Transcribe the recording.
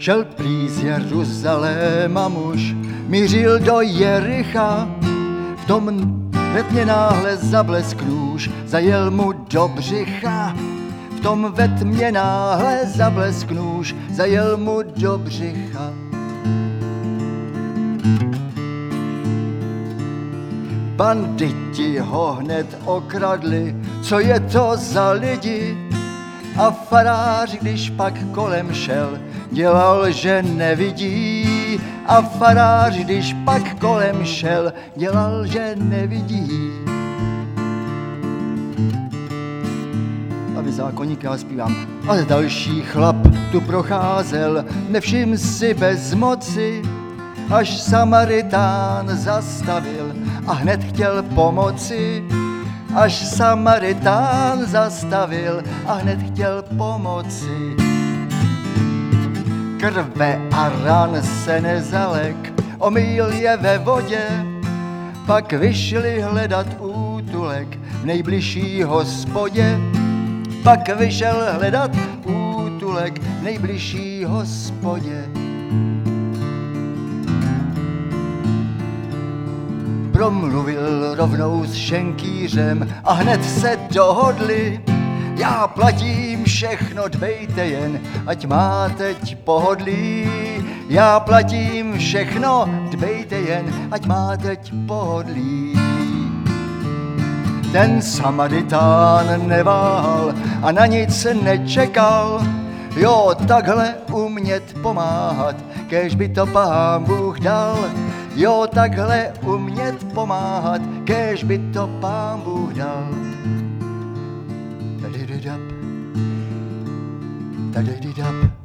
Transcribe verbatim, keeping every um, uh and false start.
Šel prý z Jeruzaléma muž, mířil do Jericha, v tom ve tmě náhle zablesk nůž, zajel mu do břicha. V tom ve tmě náhle zablesk nůž, zajel mu do břicha. Banditi ho hned okradli, co je to za lidi? A farář, když pak kolem šel, dělal, že nevidí. A farář, když pak kolem šel, dělal, že nevidí. A vy zákoníky, já zpívám. A další chlap tu procházel, nevšim si bez moci, až Samaritán zastavil a hned chtěl pomoci. Až Samaritán zastavil a hned chtěl pomoci. Krve a ran se nezalek, omýl je ve vodě, pak vyšli hledat útulek v nejbližší hospodě. Pak vyšel hledat útulek v nejbližší hospodě. Promluvil rovnou s šenkýřem a hned se dohodli. Já platím všechno, dbejte jen, ať má teď pohodlí. Já platím všechno, dbejte jen, ať má teď pohodlí. Ten Samaritán neváhal a na nic nečekal. Jo, takhle umět pomáhat, kéž by to Pán Bůh dal. Jo, takhle umět pomáhat, kéž by to Pán Bůh dal. Da-di-di-dap, da-di-di-dap.